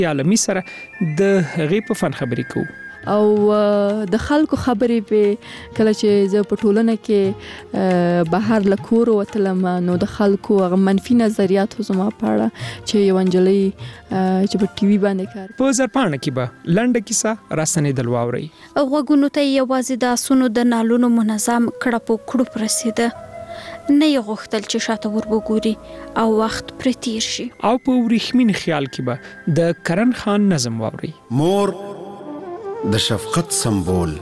عالمي سره د هغې په فن خبرې کوو او د خلکو خبرې په کله چې زه په ټولنه کې بهر له کور وتلم نو د خلکو هغه منفي نظریات زما په اړه چې یو انجلۍ چې په ټي وي باندې کار په زرپاڼه کې به لنډه کیسه راستنېدل واورئ غوږونو ته یوازې د آسونو د نالونو منظم کړپ کړپ رسیده نه یې غوښتل چې شاته ور وګوري او وخت پرې تیر شي او په ورېښمین خیال کې به د کرن خان نظم واورئ مور د شفقت سمبول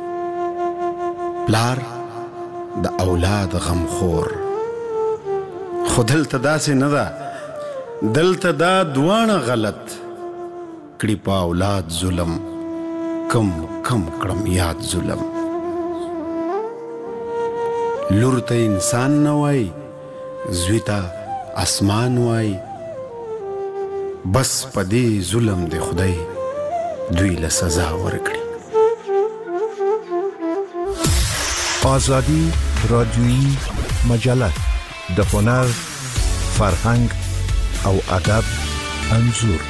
پلار د اولاد غمخور خو دلته داسې نه ده دلته دا دوانه غلط کړي په اولاد ظلم کم کړم یاد ظلم لور ته انسان نه وای زوی ته اسمان وای بس په دې ظلم دی خدای دوی له سزا ورکړي آزادی رادیویی مجله د هنر فرهنګ او ادب انځور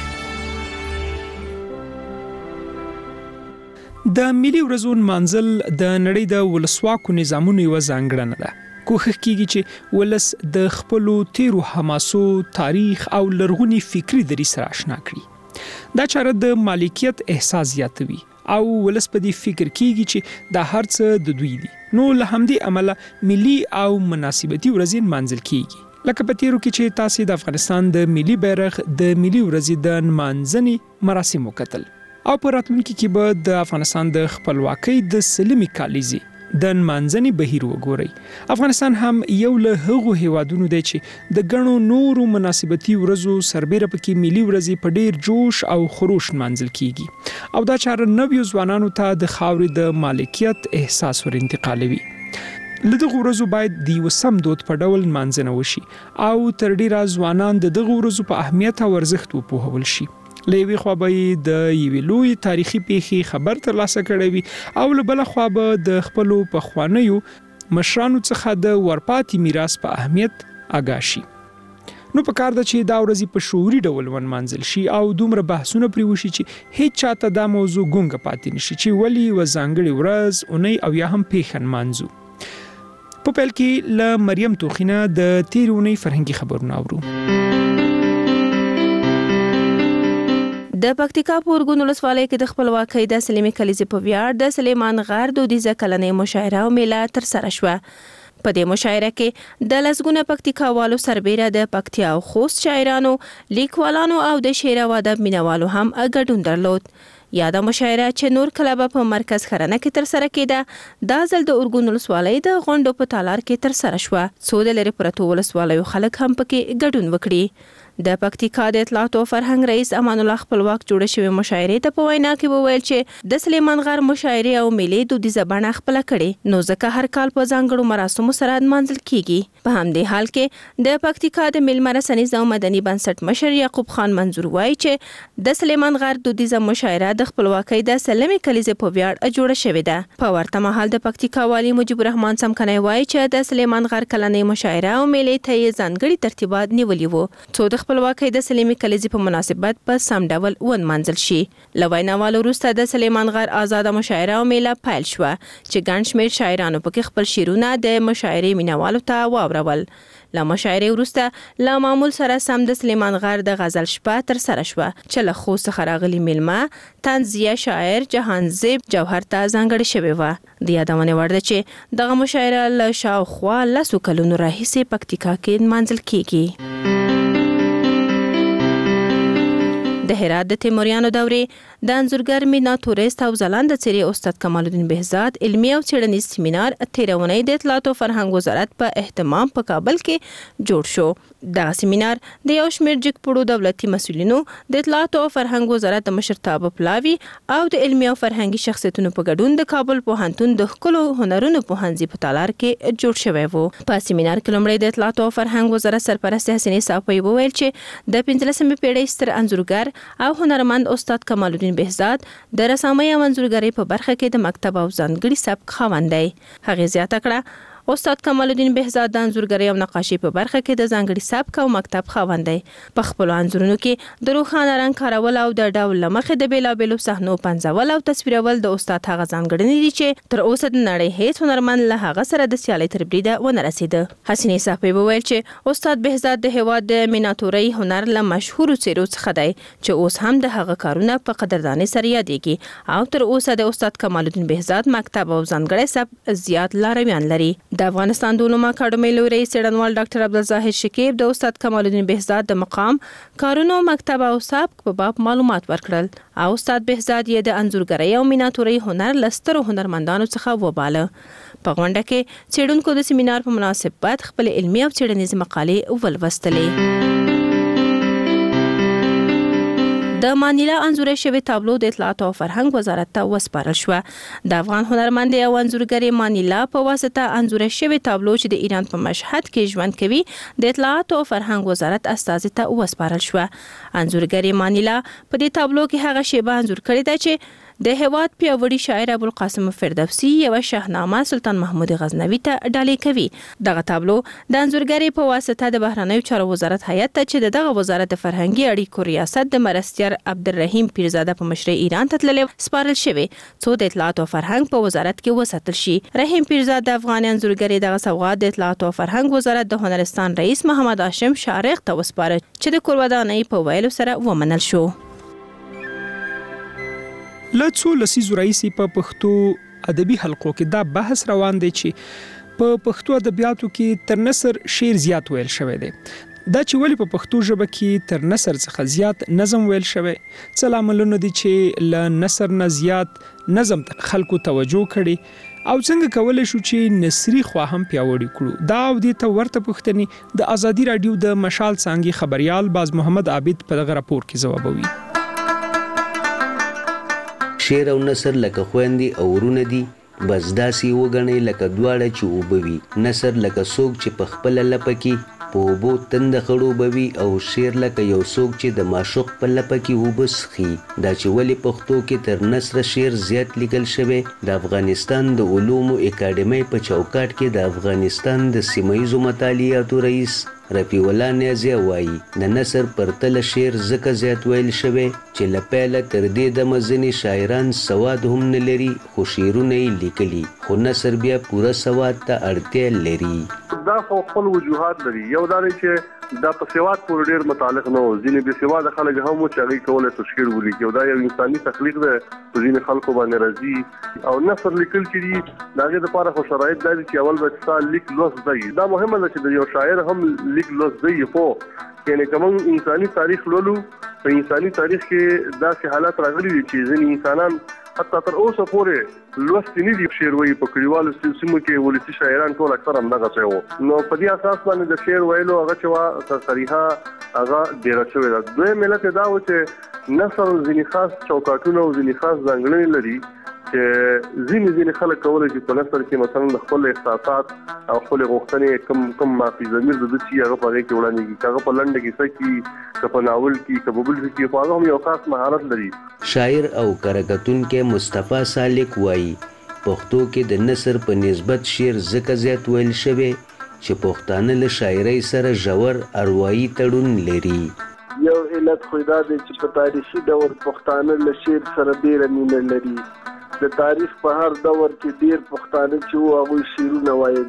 د ملي ورځو نمانځل د نړۍ د ولسواکو نظامونو یوه ځانګړنه ده کوښښ کیږي چې ولس د خپلو تیرو حماسو تاریخ او لرغوني فکري دریځ سره آشنا کړي دا چاره د مالکیت احساس زیاتوي او ولس په دې فکر کیږي چې دا هر څه د دوی دي نو له همدې امله ملي او مناسبتي ورځې نمانځل کیږي لکه په تیرو کې چې تاسو د افغانستان د ملي بیرغ د ملي ورځې د نمانځنې مراسم وکتل او په راتلونکي کې به د افغانستان د خپلواکۍ د سلمي کالیزې د نمانځنې بهیر وګورئ افغانستان هم یو له هغو هیوادونو دی چې د ګڼو نورو مناسبتي ورځو سربیره پکې ملي ورځې په ډیر جوش او خروش نمانځل کیږي او دا چاره نویو ځوانانو ته د خاورې د مالکیت احساس ور انتقالوي له دغه ورځو باید د یو سم دود په ډول نمانځنه وشي او تر ډیره ځوانان د دغه ورځو په اهمیت او ارزښت وپوهول شي له یوې خوا به د یوې لوی تاریخي پیښې خبر ترلاسه کړی وي او له بله خوا به د خپلو پخوانیو مشرانو څخه د ورپاتې میراث په اهمیت آګاه شي نو په کار ده چې دا ورځې په شعوري ډول ونمانځل شي او دومره بحثونه پرې وشي چې هیڅ چاته دا موضوع ګونګه پاتې نشي چې ولې یوه ځانګړې ورځ اونۍ او یا هم پیښه نمانځو په پیل کې له مریم توخینه د تېرې اونۍ فرهنګي خبرونه اورو د پکتیکا په ارګون ولسوالۍ کې د خپلواکۍ د سلمي کلیزې په ویاړ د سلیمان غر دودیزه کلنۍ مشاعره او میله ترسره شوه په دې مشاعره کې د لسګونه پکتیکاوالو سربیره د پکتیا او خوست شاعرانو لیکوالانو او د شعر او ادب مینوالو هم ګډون درلود یاده مشاعره چې نور کله په مرکز خرنه کې ترسره کېده دا ځل د ارګون ولسوالۍ د غونډو په تالار کې ترسره شوه څو د لرې پرتو ولسوالیو خلک هم پکې ګډون وکړي د پکتیکا د اطلاعات او فرهنګ رئیس امان الله خپلواک جوړه شوې مشاعرې ته په وینا کې وویل چې د سلیمان غر مشاعرې او میلې دودیزه بڼه خپله کړې نو ځکه هر کال په ځانګړو مراسمو سره نمانځل کیږي په همدې حال کې د پکتیکا د میلمه رسنیز او مدني بنسټ مشر یعقوب خان منظور وایي چې د سلیمان غر دودیزه مشاعره د خپلواکۍ د سلمي کلیزې په ویاړ جوړه شوې ده په ورته مهال د پکتیکا والی مجيب الرحمن سمکنی وایي چې د سلیمان غر کلنۍ مشاعره او میلې ته یې ځانګړي ترتیبات نیولي وو څو د خپلواکۍ د سلمي کلیزې په مناسبت په سم ډول ونمانځل شي له ویناوالو وروسته د سلیمان غر آزاده مشاعره او میله پیل شوه چې ګڼ شمېر شاعرانو پکې خپل شعرونه د مشاعرې مینوالو ته واورول له مشاعرې وروسته له معمول سره سم د سلیمان غر د غزل شپه ترسره شوه چې له خوست څخه راغلي میلمه طنزیه شاعر جهانزیب جوهر ته ځانګړې شوې وه د یادونې وړ ده چې دغه مشاعره له شاوخوا 10 کلونو راهیسې پکتیکا کې نمانځل کیږي د هرات د تیموریانو دورې د انځورګر مینا تورست او ځلانده څیرې استاد کمال الدین بهزاد علمي او څیړنیز سیمینار تیرونی د اطلاعات او فرهنګ وزارت په اهتمام په کابل کې جوړ شو دغه سیمینار د یو شمېر جګپوړو دولتي مسؤلینو د اطلاعات او فرهنګ وزارت مشرتابه پلاوي او د علمي او فرهنګي شخصیتونو په ګډون د کابل پوهنتون د ښکلو هنرونو پوهنځي په تالار کې جوړ شوی وو په سیمینار کې لومړی د اطلاعات او فرهنګ وزارت سرپرست حسینې صافی وویل چې د 15مې پیړۍ ستر انځورګر او هنرمند استاد کمال الدین بهزاد د رسامۍ او انځورګرۍ په برخه کې د مکتب او ځانګړي سبک خاوند دی هغې زیاته کړه استاد کمال الدین بهزاد د انځورګرۍ او نقاشۍ په برخه کې د ځانګړي سبک او مکتب خاوند دی. په خپل انځورونو کې د روښانه رنګ کارول او د ډول لمخې د بیلابېلو صحنو پنځول او تصویرول د استاد هغه ځانګړنې دي چې تر اوسه د نړۍ هیڅ هنرمند له هغه سره د سیالۍ تر بریده ونه رسیده. حسینې صافی وویل چې استاد بهزاد د هیواد د میناتورۍ هنر له مشهورو څیرو څخه دی چې اوس هم د هغه کارونه په قدردانۍ سره یادېږي او تر اوسه د استاد کمال الدین بهزاد مکتب او ځانګړی سبک زیات لارویان لري. د افغانستان د علومو اکاډمۍ لوی رئیس څېړنوال ډاکټر عبدالزاهد شکیب د استاد کمال الدین بهزاد د مقام، کارونو، مکتب او سبک په باب معلومات ورکړل او استاد بهزاد یې د انځورګرۍ او میناتورۍ هنر له سترو هنرمندانو څخه وباله. په غونډه کې څېړونکو د سیمینار په مناسبت خپل علمي او څېړنیزې مقالې ولوستلې. د مانیلا انځورې شوی تابلو د اطلاعات او فرهنګ وزارت ته وسپارل شو. د افغان هنرمندې او انځورګرې مانیلا په واسطه انځورې شوی تابلو چې د ایران په مشهد کې ژوند کوي د اطلاعات او فرهنګ وزارت استازي ته وسپارل شو. انځورګرې مانیلا په دې تابلو کې هغه شیبه انځور کړې ده چې د هیواد پیاوړي شاعر ابوالقاسم فردوسي یو شاهنامه سلطان محمود غزنوي ته ډالۍ کوي. دغه تابلو د انځورګرۍ په واسطه د بهرنیو چارو وزارت هیئت ته چې دغه وزارت د فرهنګي اړیکو ریاست د مرستیار عبدالرحیم پیرزاده په مشرۍ ایران ته تللی سپارل شوی څو د اطلاعات او فرهنګ په وزارت کې وساتل شي. رحیم پیرزاده افغان انځورګرۍ دغه سوغات د اطلاعات او فرهنګ وزارت د هنرستان رئیس محمد هاشم شارق ته وسپاره چې د کورودانۍ په ویلو سره ومنل شو. له څو لسیزو راهیسې په پښتو ادبي حلقو کې دا بحث روان دی چې په پښتو ادبیاتو کې تر نثر شعر زیات ویل شوی دی. دا چې ولې په پښتو ژبه کې تر نثر څخه زیات نظم ویل شوی، څه لاملونه دي چې له نثر نه زیات نظم ته خلکو توجه کړي او څنګه کولی شو چې نثري خوا هم پیاوړې کړو. دا او دې ته ورته پوښتنې د ازادي راډیو د مشال څانګې خبریال باز محمد عابد په دغه راپور کې ځوابوي. شعر او نثر لکه خويندې او ورونه دي، بس داسې وګڼئ لکه دواړه چې اوبه وي. نثر لکه څوک چې په خپله لپه کې په اوبو تنده خړوبوي او شعر لکه یو څوک چې د معشوق په لپه کې اوبه څښي. دا چې ولې پښتو کې تر نثر شعر زیات لیکل شوی، د افغانستان د علومو اکاډمۍ په چوکاټ کې د افغانستان د سیمهیزو مطالعاتو رئیس رفیع الله نیازی وایي د نثر پرتله شعر ځکه زیات ویل شوی چې له پیله تر دې دمه ځینې شاعران سواد هم نه لري خو شعرونه یې لیکلي، خو نثر بیا پوره سواد ته اړتیا لري. دا خو خپل وجوهات لري. یو دا دی چې دا په سواد پورې ډېر متعلق نه و. ځینې بې سواده خلک هم و چې هغوی کولی شي شعر ولیکي او دا یو انساني تخلیق دی په ځینې خلکو باندې راځي. او نثر لیکل چې دي د هغې دپاره خو شرایط دا دي چې اول به ستا لیک لوست دی. دا مهمه ده چې د یو شاعر هم لیک لوست دی. خو یعنې که موږ انساني تاریخ لولو، په انساني تاریخ کې داسې حالات راغلي دي چې ځینې انسانان حتی تر اوسه پورې لوستي نه دي شعر وایي. په کلیوالو سیمو کې ولسي شاعران ټول اکثر همدغه شی وو. نو په دې اساس باندې د شعر ویلو هغه چې وه صریحه هغه ډېره شوې ده. دویم علت یې دا و چې نثر ځینې خاص چوکاټونه او ځینې خاص ځانګړنې لري چې ځینې خلک کولی شي په نثر کې مثلا د خپل احساسات او خپلې غوښتنې کم مافي ضمیر د ده چې هغه په هغې کې وړاندې کړي، که هغه په لنډه کیسه کې، که په ناول کې، که په بل څه کې، خو هغه هم یو خاص مهارت لري. شاعر او کرکټونکی مصطفی سالک وایي پښتو کې د نثر په نسبت شعر ځکه زیات ویل شوی چې پښتانه له شاعرۍ سره ژور اروايي تړون لري. یو علت خو دا دی چې په تاریخي دور پښتانه له شعر سره ډېره مینه لري. د تاریخ په هر دور کې ډېر پښتانه چې وو هغوی شعرونه ویل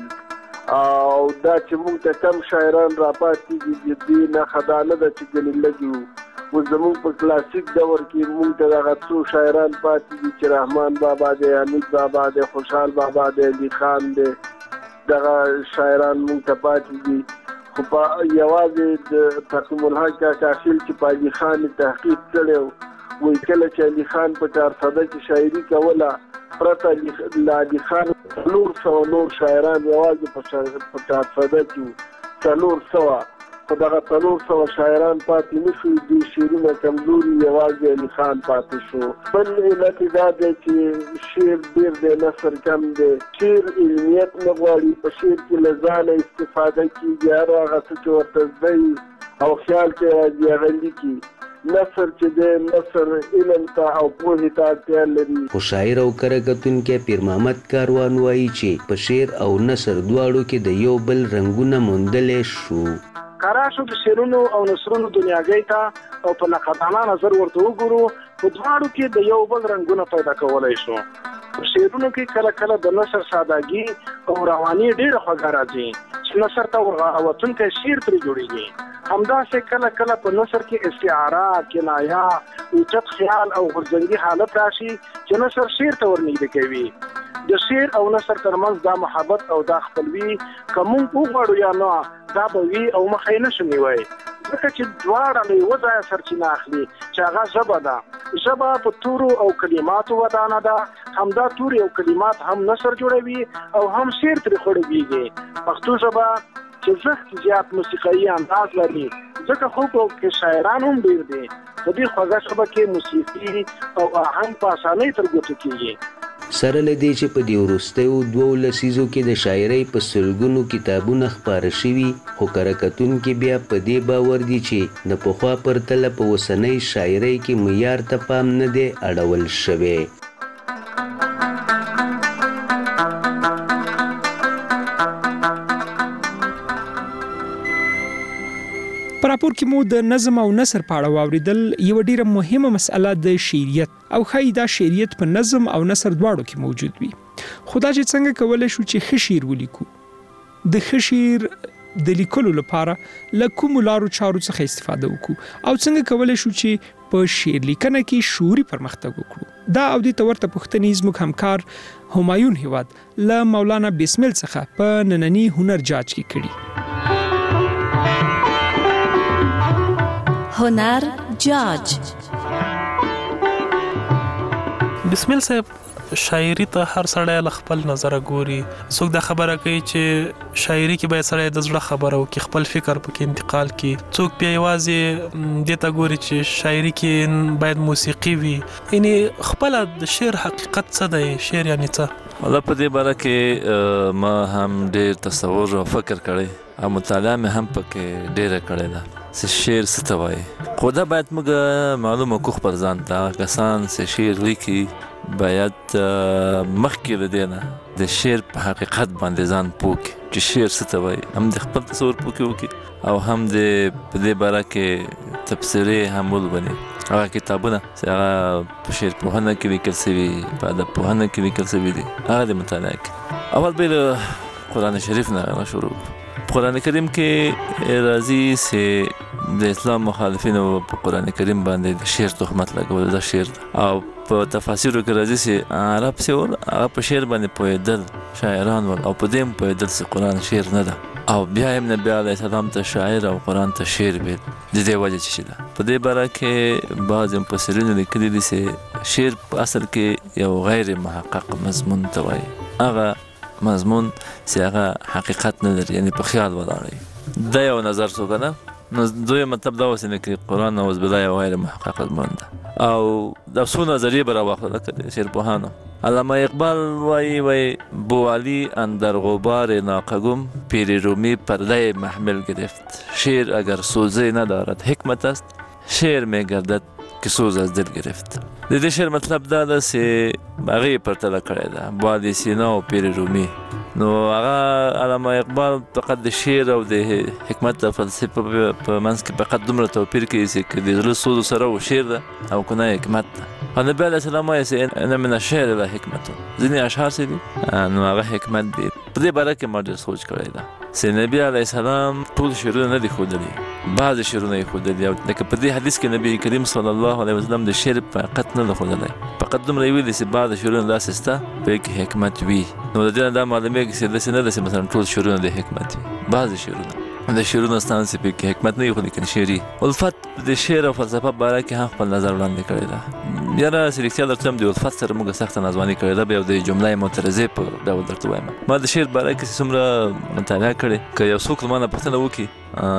او دا چې موږ ته کم شاعران راپاتې دي د دې نښه دا نه ده چې ګنې لږ وو. اوس زموږ په کلاسیک دور کې موږ ته دغه څو شاعران پاتې دي چې رحمان بابا دی، حمید بابا دی، خوشحال بابا دی، علي خان دی، دغه شاعران موږ ته پاتې دي. خو په یوازې د تقیم الحق کاکا خیل چې په علي خان تحقیق کړی و، وایي کله چې علي خان په 400 کې شاعري کوله پرته له علي خان 400 نور شاعران یوازې په 400 کې وو، 400. خو دغه 400 شاعران پاتې نه شو، دوی شعرونه کمزوري یوازې علي خان پاتې شو. بل علت دا دی چې شعر ډېر دی، نثر کم دی. شعر علمیت نه غواړي، په شعر کې له ځانه استفاده کېږي، هر هغه څه چې ورته زده او خیال کې راځي هغه لیکي. نثر چې د نثر علم ته او پوهې ته اړتیا لري. خو شاعر او کره کتونکی پیر محمد کاروان وایي چې په شعر او نثر دواړو کې د یو بل رنګونه موندلی شو. کارا شو د شعرونو او نثرونو دنیاګۍ ته او په نقدانه نظر ورته وګورو، په دواړو کې د یو بل رنګونه پیدا کولی شو. په شعرونو کې کله کله د نثر سادهګي او رواني ډېره خوږه راځي چې نثر ته ورغاوتونکی شعر ترې جوړېږي. همداسې کله کله په نثر کې استعاره، کنایه، اوچت خیال او غورځنګي حالت راشي چې نثر شعر ته ورنږدې کوي. د شعر او نثر ترمنځ دا محبت او دا خپلوي که موږ وغواړو یا نه دا به وي او مخه یې نشو نیوی، ځکه چې دواړه له یوه ځایه سرچینه اخلي چې هغه ژبه ده. ژبه په تورو او کلماتو ودانه ده، همدا توري او کلمات هم نثر جوړوي او هم شعر ترې خړوبېږي. پښتو ژبه چې زښت زیات موسیقایي انداز لري، ځکه خو کې شاعران هم ډېر دي. په دې خوږه ژبه کې موسیقي او آهنګ په اسانۍ تر ګوتو کېږي. سره له دې چې په دې وروستیو 2 لسیزو کې د شاعرۍ په سلګونو کتابونه خپاره شوي، خو کره کتونکي بیا په دې باور دي چې د پخوا پرتله په اوسنۍ شاعرۍ کې معیار ته پام نه دی اړول شوی. په راپور کې مو د نظم او نثر په اړه واوریدل یو ډیره مهمه مسأله د شعریت او ښایي دا شعریت په نظم او نثر دواړو کې موجود وي. خو دا چې څنګه کولی شو چې ښه شعر ولیکو، د ښه شعر د لیکلو لپاره له کومو لارو چارو څخه استفاده وکړو او څنګه کولی شو چې په شعر لیکنه کې شعوري پرمختګ وکړو. دا او دې ته ورته پوښتنې زموږ همکار همایون هیواد له مولانا بسمل څخه په ننني هنر جاج کې کړي. هنر جاج. بسمل صاحب، شاعري ته هر سړی له خپل نظر ګوري. څوک دا خبره کوي چې شاعري کې باید سړی د زړه خبره وکړي، خپل فکر پکې انتقال کړي. څوک بیا یوازې دې ته ګوري چې شاعري کې باید موسیقي وي. یعنی خپل د شعر حقیقت څه دی؟ شعر یعنی څه؟ والله په دې باره کې ما هم ډېر تصور او فکر کړی او مطالعه مې هم پکې ډېره کړې ده چې شعر څه ته وایي. خو دا باید موږ معلومه کړو خپل ځان ته. هغه کسان چې شعر لیکي باید مخکې له دې نه د شعر په حقیقت باندې ځان پوه کړي چې شعر څه ته وایي، هم د خپل تصور پوه کړي او هم د په دې باره کې تبصرې هم ولولي. هغه کتابونه چې هغه په شعر پوهنه کې لیکل شوي، په ادب پوهنه کې لیکل شوي دي، هغه د مطالعه کړي. اول به له قرآن شریف نه شروع کړو. په قرآن کریم کې راځي چې د اسلام مخالفینو په قرآن کریم باندې د شعر تهمت لګول دا شعر ده، او په تفاسیرو کې راځي چې عرب چې هغه په شعر باندې پوهېدل شاعران ول او په دې هم پوهېدل چې قرآن شعر نه ده، او بیا هم نبی علیه السلام ته شاعر او قرآن ته شعر ویل. د دې وجه چې ده په دې باره کې بعض مفسرینو لیکلي دي چې شعر په اصل کې یو غیر محقق مضمون ته وایي، هغه مضمون چې هغه حقیقت نه لري، یعنی په خیال ولاړ. دا یو نظر څو کنه. نو دوی مطلب دا اوس نه کې قرآن او بالله یو غیر محقق مضمون ده او د څو نظریه بر واخله کړي. شعر پوهانو علامه اقبال وای بو علی اندر غبار ناقگم پیر رومی پرده محمل گرفت، شعر اگر سوزه ندارد حکمت است، شعر می گردد که سوز از دل گرفت. د دې شعر مطلب دا ده چې هغه پرتله کړی ده بو علی سینا او پیر رومی. نو هغه علامه اقبال فقط د شعر او د حکمت د فلسفه په منځ کې فقط دومره توپیر کوي چې د زړه سوز سره و شعر ده او کنه حکمت ده. نبی علیه السلام وایي چې ان من الشعر لحکمت، ځینې اشعار چې دي نو هغه حکمت دي. په دې باره کې ما ډېر سوچ کړی ده چې نبی علیه السلام ټول شعرونه نه دي ښودلي، بعضې شعرونه یې ښودلي. او لکه په دې حدیث کې نبی کریم صلی الله علیه وسلم د شعر فقط نه ده ښودلی، فقط دومره یې ویلي چې بعضې شعرونه داسې شته په کې حکمت وي. نو د دې نه دا معلومېږي چې داسې نه ده چې مثلا ټول شعرونه د حکمت وي. بعضې شعرونه د شعرونو ستان چې په کې حکمت نه وي، خو لیکن شعري. الفت د شعر او فلسفه باره کې هم خپل نظر وړاندې کړی ده. یاره چې رښتیا درته وایم د الفت سره موږ سخته ناځواني کړې ده. بیا د جمله معترضې په ډول درته وایم. ما د شعر باره کې څومره مطالعه کړې، که یو څوک له ما نه پوښتنه وکړي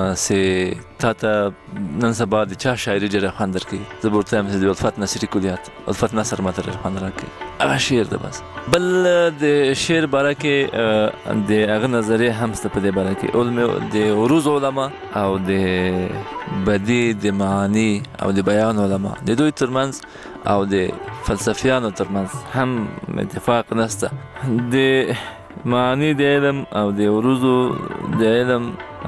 چې تا ته نن سبا د چا شاعري ډېره خوند درکوي، زه به ورته وایم چې د الفت نثري کلیات، الفت نثر ماته ډېر خوند راکوي. هغه شعر ده بس. بل د شعر باره کې د هغه نظریې هم شته په دې باره کې. د عروض علما او د بدیع د د معانی او د بیان علما د دوی ترمنځ او د فلسفیانو ترمنځ هم اتفاق نشته. د معانی د علم او د عروضو د علم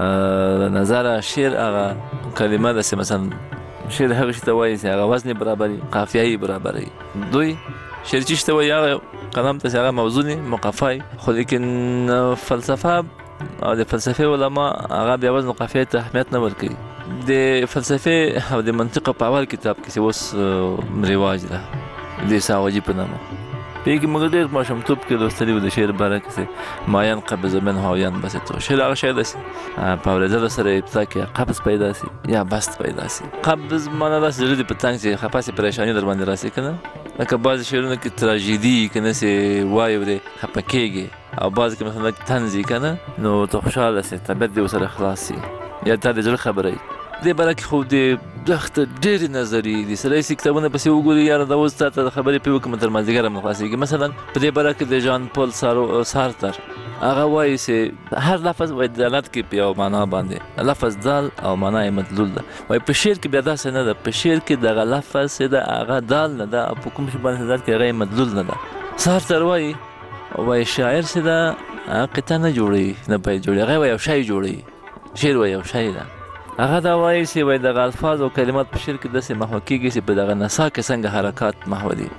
نظر شعر هغه کلمه ده، مثلا شعر هغه شته وایي چې هغه وزن برابري، قافیه برابري. دوی شعر چې شته وایي هغه قلم ته هغه موزونی مقفای، خو لیکن فلسفه او د فلسفه علما هغه بیا وزن قافیه ته اهمیت نه ورکوي. د فلسفه او د منطق په اول کتاب کې اوس رواج ده د ساوجي په نامه پیږي، مګر ډېر ماشومتوب کې لوستلي و د شعر باره کې ما ينقبض منه او ينبسط. شعر هغه شی داسې په اورېدلو سره ابتدا کې قبض پیدا سي یا بست پیدا سي. قبض معنی داسې زړه دې په تنګ چې خفه سي، پریشاني در باندې راسي که نه، لکه بعضې شعرونه کې تراژیدي که نه سې وایي ورې خفه کېږي، او بعضې کې مثلا طنز وي که نه، نو ته خوشحاله سې، طبیعت دې ورسره خلاص سي یا تا د زړه خبره وي. دې باره کې خو د دښته ډېرې نظري دي، سړی سي کتابونه پسې وګوري، یاره دا اوس تا ته خبرې پرې وکړم تر مازدیګره هم نه خلاصېږي. مثلا په دې باره کې د ژان پول سارتر هغه وایي چې هر لفظ وایي دلالت کوي په یو معنا باندې، لفظ دال او معنا یې مدلول ده. وایي په شعر کې بیا داسې نه ده، په شعر کې دغه لفظ چې ده هغه دال نه ده او په کوم شي باندې دلالت کوي هغه یې مدلول نه ده. سارتر وایي شاعر چې ده هغه قطعه نه جوړوي، نه باید جوړوي، هغه وایي یو شی جوړوي، شعر وایي یو شی ده. هغه دا وایي چې وایي دغه الفاظ او کلمات په شعر کې داسې محو کېږي چې په دغه نڅا کې څنګه حرکات محو دي.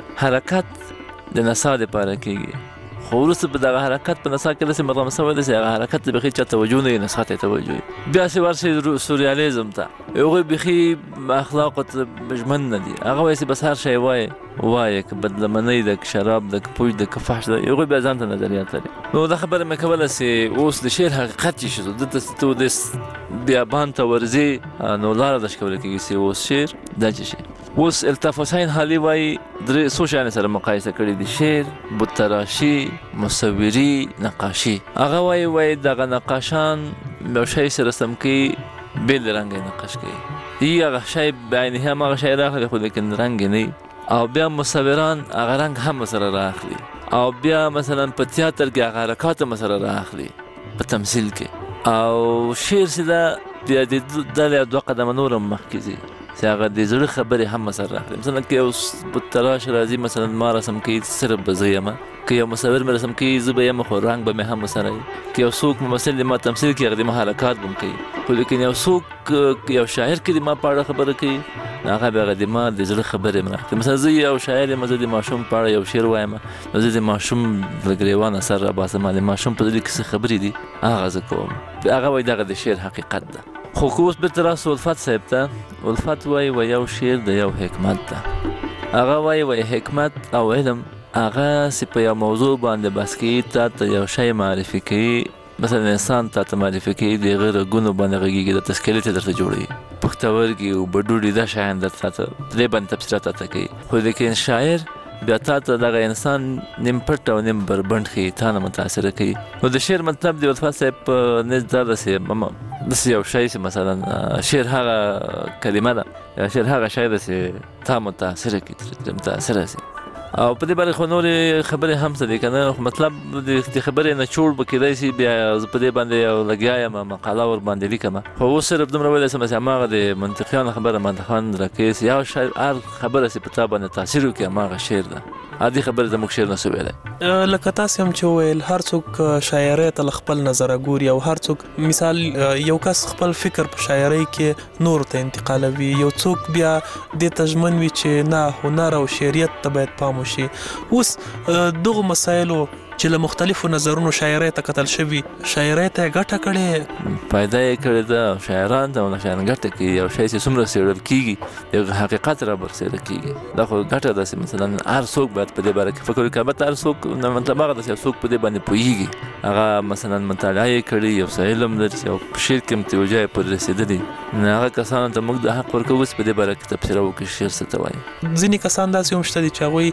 حرکت د نڅا دپاره کېږي، خو وروسته په دغه حرکت په نڅا کې داسې مرغم شوی ده چې هغه حرکت ته بیخي چا توجه نه وي، نڅا ته یې توجه وي. بیا چې ورشئ سوریالیزم ته، هغوی بیخي اخلاقو ته ژمن نه دي، هغه وایي چې بس هر شی وایي که بدلمنۍ ده، که شراب ده، که پوچ ده، که فحش ده، هغوی بیا ځان ته نظریات لري. نو دا خبره مې کوله چې اوس د شعر حقیقت چې شو دلته ته د بیابان ته ورځې، نو لاره ده چې کولی کېږي چې اوس شعر دا چې شي. اوس الطاف حسین حالي وایي درې څو شیانو سره مقایسه کړي دي، شعر، بتراشي، مصوري، نقاشي. هغه وایي دغه نقاشان یو شی سره رسم کوي، بېل رنګ یې نقاش کوي، هغه شی بعینه هم هغه شی راخلي خو لیکن رنګ یې نه، او بیا مصوران هغه رنګ هم سره راخلي، او بیا مثلا په تیاتر کې هغه حرکات هم سره راخلي په تمثیل کې. او شعر چې ده بیا د دوه قدمه نور هم مخکې ځي چې هغه د زړه خبرې هم سره راخلي. مثلا که یو بتراش راځي، مثلا ما رسم کوي صرف به زه یم، که یو مصور مې رسم کوي زه به یم، خو رنګ به مې هم سره وي. که یو څوک ممثل دی ما تمثیل کوي، هغه د ما حرکات به هم کوي، خو لیکن یو څوک یو شاعر کې د ما په اړه خبره کوي، هغه بیا هغه د ما د زړه خبرې هم راخلي. مثلا زه یو شاعر یم، زه د ماشوم په اړه یو شعر وایم، نو زه د ماشوم له ګریوانه سر راباسم، د ماشوم په زړه کې څه خبرې دي هغه زه کوم. هغه وایي دغه د شعر حقیقت ده. خو که اوس بېرته راسو الفت صاحب ته، الفت وایي یو شعر د یو حکمت ده. هغه وایي حکمت او علم هغه چې په یو موضوع باندې بحث کوي، تا ته یو شی معرفي کوي، مثلا انسان تا ته معرفي کوي د هغه رګونو باندې غږېږي، د تسکلیت یې درته جوړوي، پښتورګي او بډوډي دا شیان درته دې باندې تفصیلات راته کوي. خو لیکن شاعر بیا تا ته دغه انسان نیم پټ او نیم بربنډ ښیي، تا نه متاثره کوي. نو د شعر مطلب د الفت صاحب په نزد دا ده چې داسې یو شی چې مثلا شعر هغه کلمه ده یا شعر هغه شی ده چې تا متاثره کړي، ترې متاثره سي. او په دې باندې خو نورې خبرې هم څه دي که نه، مطلب د خبرې نه چوړ به کېدای شي، بیا زه په دې باندې یو لګیا یم مقاله ور باندې لیکم، خو اوس صرف دومره ویلی شم چې هماغه د منطقیانو خبره باندې خوند راکوي، یا هر خبره چې په تا باندې تاثیر وکړي هماغه شعر ده. عادي خبره زموږ شعر نه سو ویلی. لکه تاسې هم چې وویل هر څوک شاعرۍ ته له خپل نظره ګوري، او هر څوک مثال یو کس خپل فکر په شاعرۍ کې نورو ته انتقالوي، یو څوک بیا دې ته ژمن وي چې نه هنر او شعریت ته باید پام وشي. اوس دغو مسایلو چې له مختلفو نظرونو شاعرۍ ته کتل شوي، شاعرۍ ته یې ګټه کړې، فایده یې کړې ده، شاعران ته او شاعران ګټه کوي. یو شی چې څومره څېړل کېږي یو حقیقت را برسېره کېږي، دا خو ګټه ده چې مثلا هر څوک باید په دې باره کې فکر وکړي. البته هر څوک مطلب هغه ده چې یو څوک په دې باندې پوهېږي، هغه مثلا مطالعه یې کړي، یو څه علم لري او په شعر کې متوجه یې پورې رسېدلي، نو هغه کسانو ته موږ د حق ورکوو چې په دې باره کې تبصره وکړي شعر څه ته وایي. ځینې کسان داسې هم شته دي چې هغوی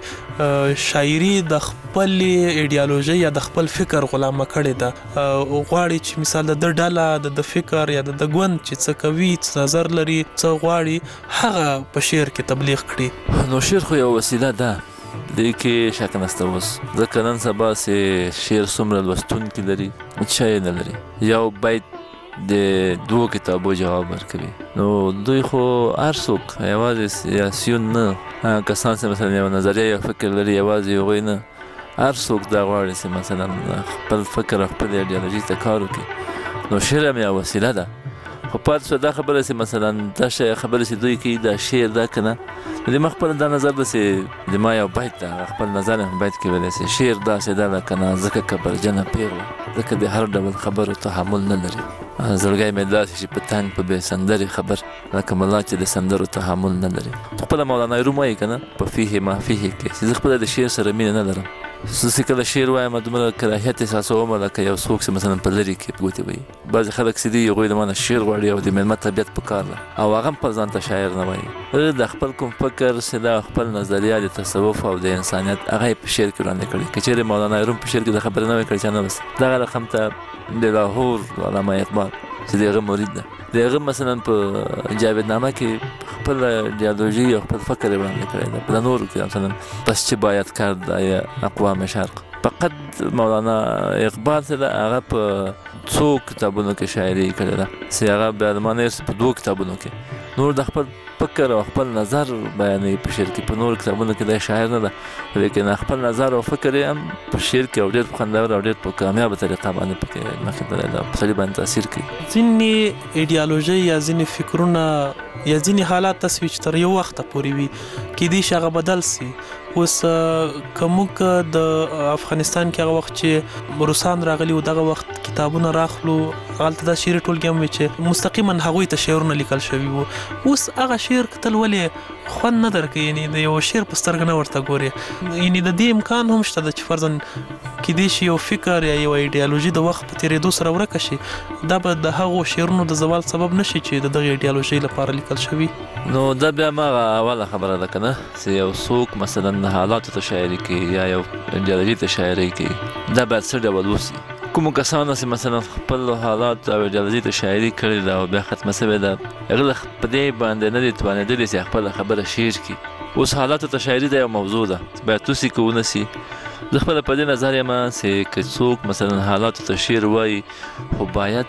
شاعري د خپلې ایډیالوژۍ یا د خپل فکر غلامه کړې ده، غواړي چې مثال د ډله د فکر یا د ګوند چې څه کوي، څه نظر لري، څه غواړي، هغه په شعر کې تبلیغ کړي. نو شعر خو یو وسیله ده، دې کې شک نشته. اوس ځکه نن سبا چې شعر څومره لوستونکي لري، چا یې نه لري. یو بیت د 2 کتابو جواب ورکوي. نو دوی خو هر څوک یوازې سیاسیون نه، کسان چې مثلا یو نظریه یا فکر لري یوازې هغوی نه، هر څوک دا غواړي چې مثلا خپل فکر او خپل ایډیالوژي ته کار وکړي. نو شعر هم یوه وسیله ده. خو پاتې شوه دا خبره چې مثلا دا خبره چې دوی کوي دا شعر دا که نه، نو د ما خپل دا نظر ده چې د ما یو بیت ده، خپل نظر هم بیت کې ویلی چې شعر داسې ده لکه نازکه کبرجنه پیغله، ځکه د هر ډول خبرو تحمل نه لري. زړګی مې داسې چې په تنګ په بې سندرې خبر لکه ملا چې د سندرو تحمل نه لري. خپله مولانا روم وایي که نه په فیه ما فیه کې چې زه خپله د شعر سره مینه نه لرم. زه چې کله شعر وایم دومره کراهیت احساسوم لکه یو څوک چې مثلا په لرې کې ګوتې وایي. بعضې خلک چې دي هغوی د ما نه شعر غواړي او د مېلمه طبیعت په کار ده او هغه هم خپل ځان ته شاعر نه وایي. د خپل کوم فکر چې دا خپل نظریه د تصوف او د انسانیت هغه یې په شعر کې وړاندې کړي. که چېرې مولانا روم په شعر کې د خبرې نه وای کړې چې نه بس دغه رقم ته د لاهور علامه اقبال چې د هغه مرید ده، د هغه مثلا په جاویدنامه کې خپل ایډیالوژي او خپل فکر یې وړاندې کړی ده. په نورو کې مثلا پس چې باید کرد یا اقوام شرق، فقط مولانا اقبال چې ده هغه په 2 کتابونو کې شاعري کړې ده چې هغه بیا د ما نه په 2 کتابونو کې نور د خپل فکر او خپل نظر بیانوي په شعر کې. په نورو کتابونو کې دا شاعر نه ده، لیکن خپل نظر او فکر یې هم په شعر کې او ډېر په خوندور او ډېر په کامیابه طریقه باندې پکې مخې ته دی، په سړي باندې تاثیر کوي. ځینې ایډیالوژي یا ځینې فکرونه یا ځینې حالات تصویر چې تر یو وخته پورې وي کېدای شي هغه بدل سي. اوس که موږ د افغانستان کې هغه وخت چې روسان راغلي و دغه وخت کتابونه راخلو، هلته دا شعري ټولګې هم وي چې مستقیما هغوی ته شعرونه لیکل شوي وو. اوس هغه شعر کتل ولې خوند نه درکوي، یعنې د یو شعر په سترګه نه ورته ګورې. یعنې د دې امکان هم شته ده چې فرضاً کېدای شي یو فکر یا یو ایډیالوژي د وخت په تېرېدو سره ورکه شي، دا به د هغو شعرونو د زوال سبب نه شي چې د دغې ایډیالوژۍ لپاره لیکل شوي. نو دا بیا هماغه اوله خبره ده که نه چې یو څوک مثلا حالاتو ته شاعري کوي یا یو ایډیالوژي ته شاعري کوي، دا باید څه ډول وسي. کومو کسانو چې مثلا خپل حالات او ایډیالوژي ته شاعري کړې ده او بیا ختمه شوې ده، هغه په دې باندې نه دي توانېدلي چې خپله خبره شعر کړي. اوس حالاتو ته شاعري ده یو موضوع ده، باید توسي که ونه سي. زه خپله په دې نظر یم چې که څوک مثلا حالاتو ته شعر وایي خو باید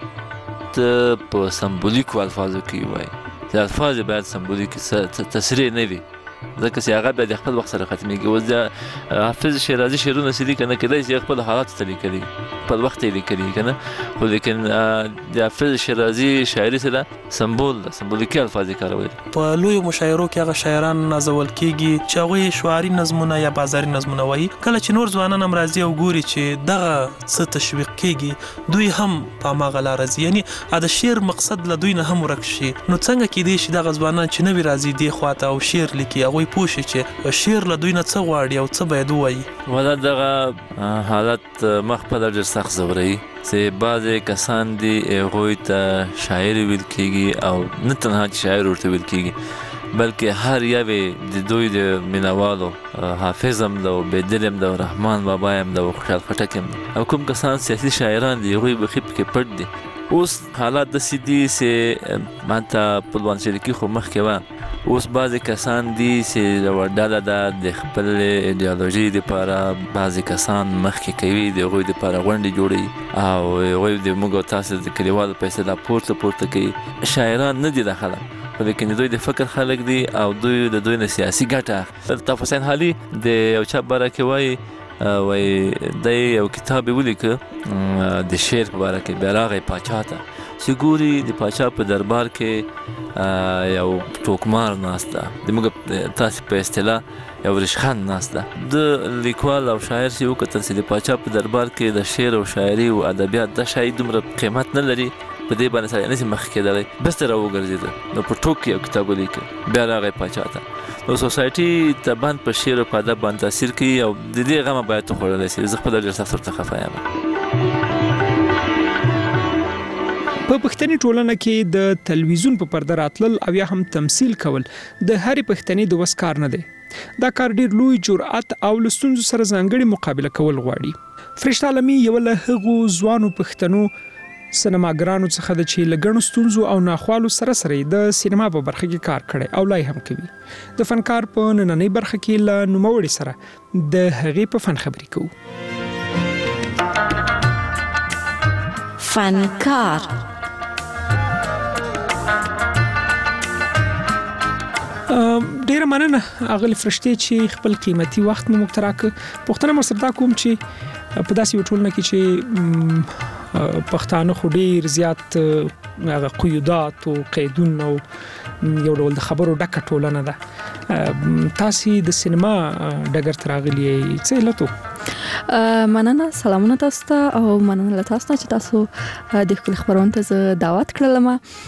په سمبولیکو الفاظو کې وایي، چې الفاظ باید سمبولیک تصریح نه وي، ځکه چې هغه بیا د خپل وخت سره ختمېږي. اوس د حافظ شیرازي شعرونه چې دي که نه کېدای شي خپل حالاتو ته لیکلي، خپل وخت یې لیکلي که نه، خو لیکن د حافظ شیرازي شاعري څه ده سمبول ده، سمبولیکي الفاظ یې کارولي. په لویو مشاعرو کې هغه شاعران نازول کېږي چې هغوی شعاري نظمونه یا بازاري نظمونه وایي. کله چې نور ځوانان هم راځي او ګوري چې دغه څه تشویق کېږي، دوی هم په هماغه لاره ځي، یعنې د شعر مقصد له دوی نه هم ورک شي. نو څنګه کېدای شي دغه ځوانان چې نوي راځي دې خواته او شعر لیکي، هغوی پوه شي چې شعر له دوی نه څه غواړي او څه باید ووایي. والا دغه حالت ما خپله ډېر سخت ځوروي چې بعضې کسان دي هغوی ته شاعر ویل کېږي او نه تنها چې شاعر ورته ویل کېږي بلکې هر یوې د دوی د مینوالو حافظ هم ده او بیدل هم ده او رحمان بابا هم ده او خوشحال خټک هم ده او کوم کسان سیاسي شاعران دي هغوی بخي پکې پټ دي. اوس حالات داسې دي چې ماته پلوان شریکي خو مخکې وه، اوس بعضې کسان دي چې یوه ډله ده د خپل ایډیالوژي دپاره بعضې کسان مخکې کوي، د هغوی دپاره غونډې جوړوي او هغوی د موږ او تاسو د کلیوالو په اصطلاح پورته کوي. شاعران نه دي دا خلک، لیکن دوی د فکر خلک دي او دوی د دوی نه سیاسي ګټه. الطاف حسین حالي د یو چا باره کې وایي دی یو کتاب یې ولیکه د شعر په باره کې، بیا راغی پاچا ته چې ګوري د پاچا په دربار کې یو ټوکمار ناست ده، د موږ تاسې په اصطلاح یو رشخند ناست ده. د لیکوال او شاعر چې وکتل چې د پاچا په دربار کې د شعر او شاعري او ادبیات دا شی دومره قیمت نه لري، په دې باندې سړی نشي مخکې کېدلی، بس ته راوګرځېده. نو په ټوک کې یو کتاب ولیکه، بیا راغی پاچا ته. نو سوسایټي ته باندې په شعر او په ادب باندې تاثیر کوي او د دې غمه باید ته خوړلی شي. زه خپله ډېر سخت ورته خفه یم. په پښتني ټولنه کې د تلویزیون په پرده راتلل او یا هم تمثیل کول د هرې پښتني د وس کار نه دی. دا کار ډېر لوی جرأت او له ستونزو سره ځانګړې مقابله کول غواړي. فرشته عالمي یوه له هغو ځوانو پښتنو سینماګرانو څخه ده چې له ګڼو ستونزو او ناخوالو سره سره د سینما په برخه کې کار کړی او لا یې هم کوي. د فنکار په نننۍ برخه کې له نوموړي سره د هغې په فن خبرې کوو. فنکار ډیره مننه اغلی فرشتي چې خپل قیمتي وخت مو مختراک پښتنه مرسته کوم چې په داسې ټولنه کې چې پښتانه خو ډیر زیات هغه قیودات او قیدونه او یو ډول د خبرو ډکه ټولنه ده تاسو د سینما ډګر تراغلی څه لته مننه سلامونه تاسو ته او مننه تاسو ته چې تاسو د خپل خبرونه ته دعوت کړلم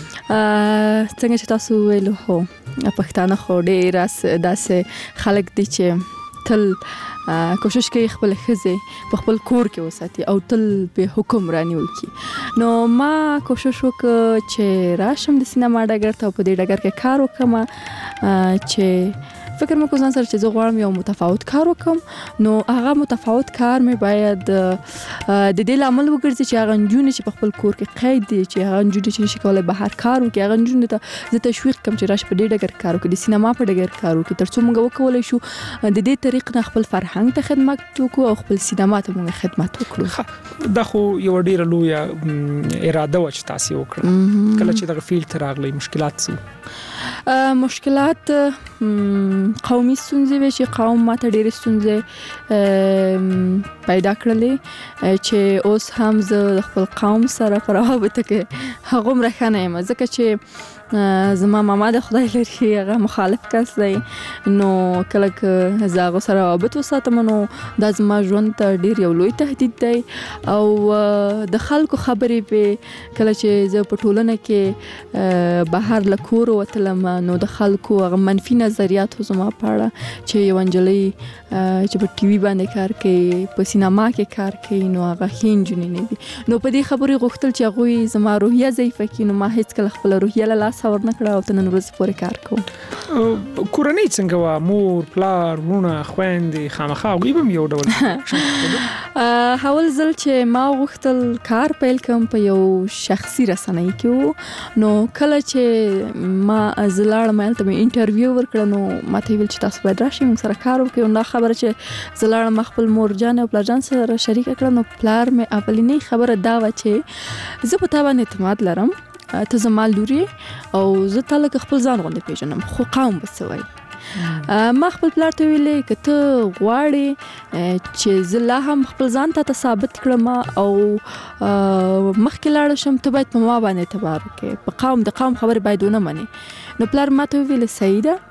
څنګه چې تاسو ویلو هو پښتانه خو ډیر داسې خلک دي چې تل کوشش کوي خپل ښځې په خپل کور کې وساتي او تل به حکمرانی وکړي نو ما کوشش وکړ چې راشم د سینما ډګر ته په دې ډګر کې کار وکم چې فکر مې کوم سره چې زه غواړم یو متفاوت کار وکم نو هغه متفاوت کار مې باید د دې لامل وګرځي چې هغه نجونې چې په خپل کور کې قید دي چې هغه نجونې چې شي کولای بهر کار وکړي هغه نجونې ته زه تشویق کوم چې راشه په دې ډګر کار وکړي د سینما په ډګر کار وکړي ترڅو موږ وکولای شو د دې طریق نه خپل فرهنګ ته خدمت وکړو او خپل سینما ته موږ خدمت وکړو دا خو یو ډیره لویه اراده و چې تاسو وکړه کله چې دغه فیلډ راغلی مشکلات سو مشکلات قومي ستونزې وي چې قوم ماته ډېرې ستونزې پیدا کړلې چې اوس هم زه خپل قوم سره په رابطه کې هغه مرخنه یم ځکه چې زما ماما د خدای لري هغه مخالف کس دی نو کله که زه هغه سره رابط وساتم نو دا زما ژوند ته ډېر یو لوی تهدید دی او د خلکو خبرې په کله چې زه په ټولنه کې بهر له کور وتلم نو د خلکو هغه منفي نظریات زما په اړه چې یو نجلۍ چې په ټي وي باندې کار کوي په سینما کې کار کوي نو هغه ښې نجونې نه دي نو په دې خبرې غوښتل چې هغوی زما روحیه ضعیفه کړي نو ما هېڅکله خپله روحیه له لاسه ورنکړه او تر نن ورځې پورې کار کوم کورنۍ څنګه وه مور پلار وروڼه خویندې خامخا هغوی به هم یو ډول اول ځل چې ما غوښتل کار پیل کوم په یو شخصي رسنۍ کې و نو کله چې ما زه لاړم هلته مې انټرویو ورکړه نو ما ته یې ویل چې تاسو باید راشئ موږ سره کار وکړئ نو دا خبره چې زه لاړم خپل مورجان او پلارجان سره شریکه کړه نو پلار مې اولینۍ خبره دا وه چې زه په تا باندې اعتماد لرم ته زما لور یې او زه تا لکه خپل ځان غوندې پیژنم خو قوم به څه وایي ما خپل پلار ته ویلې که ته غواړې چې زه لا هم خپل ځان ته ثابت کړم او مخکې لاړه شم ته باید په ما باندې اعتبار وکړې په قوم د قوم خبرې باید ونه منې نو پلار ما ته وویلې صحیح ده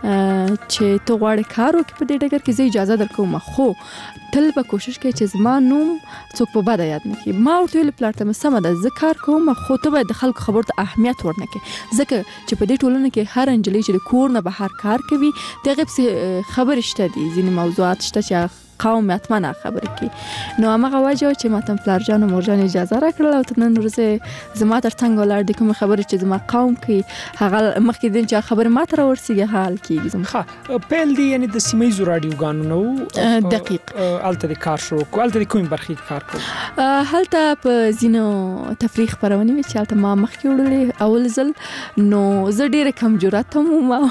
چې ته غواړې کار وکړې په دې ډګر کې زه اجازه درکوم خو تل به کوشش کوي چې زما نوم څوک په بده یاد نه کړي ما ورته ویل پلار ته مې سمه ده زه کار کوم خو ته باید د خلکو خبرو ته اهمیت ورنه کړې ځکه چې په دې ټولنه کې هر نجلۍ چې د کور نه بهر کار کوي د هغې پسې خبرې شته دي ځینې موضوعات شته چې قوم حتما خبرې کوي نو هماغه وجه چې ماته پلارجان او مورجان اجازه راکړله او تر نن ورځې زما تر څنګ ولاړ دي کومې خبرې چې زما قوم کوي هغه مخکې دین چې خبرې ما ته راورسېږي حال کېږي ښه پیل دی یعنې د سیمه ییزو راډیوګانو نه دقیق هلته د کار شروع کړو هلته د کومې برخې کې کار کوو هلته په ځینو تفریح خپرونې وې چې هلته ما مخکې وړلې اول ځل نو زه ډېره کمجرات هم وم